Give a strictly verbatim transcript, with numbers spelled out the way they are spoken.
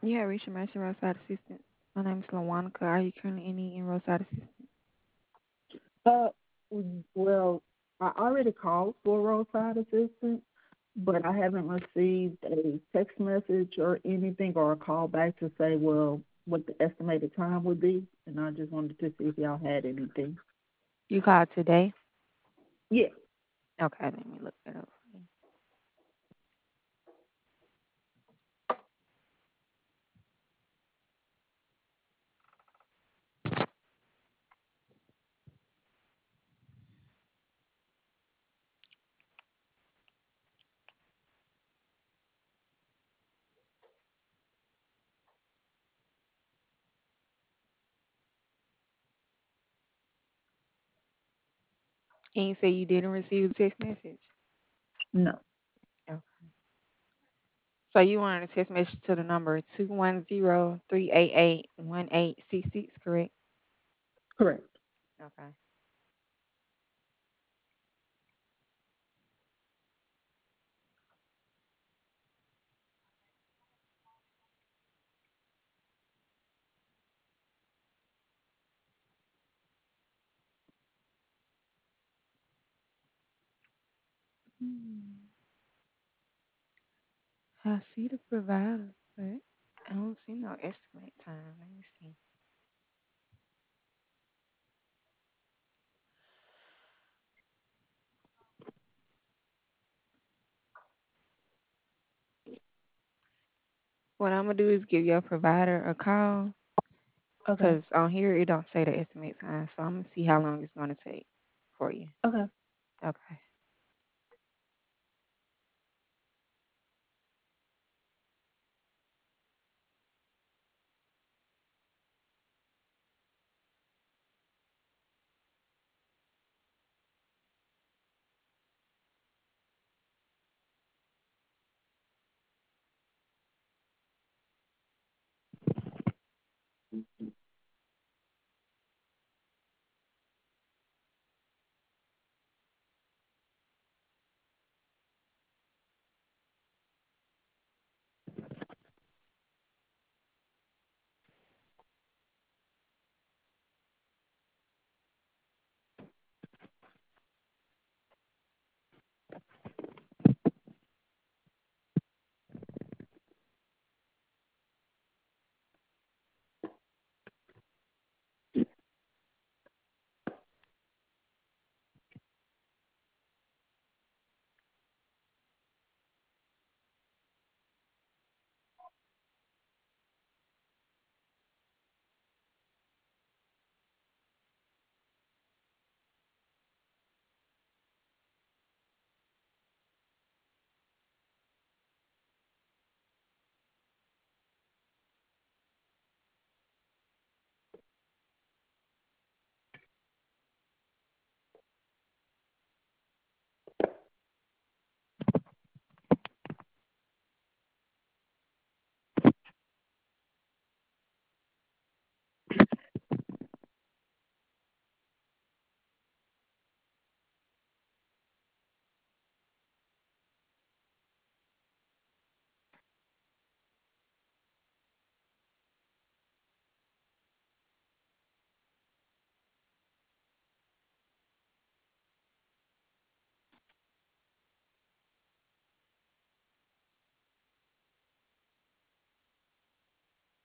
You have reached Emergency Roadside Assistance. My name is Lawanika. Are you currently in need in roadside assistance? Uh, mm, well, I already called for roadside assistance, but I haven't received a text message or anything or a call back to say, well, what the estimated time would be. And I just wanted to see if y'all had anything. You called today? Yeah. Okay, let me look that up for you. And you say you didn't receive a text message? No. Okay. So you wanted a text message to the number two one zero three eight eight one eight six six, correct? Correct. Okay. Hmm. I see the provider, but I don't see no estimate time. Let me see. What I'm gonna do is give your provider a call Okay. because on here it don't say the estimate time. So I'm gonna see how long it's gonna take for you. Okay. Okay.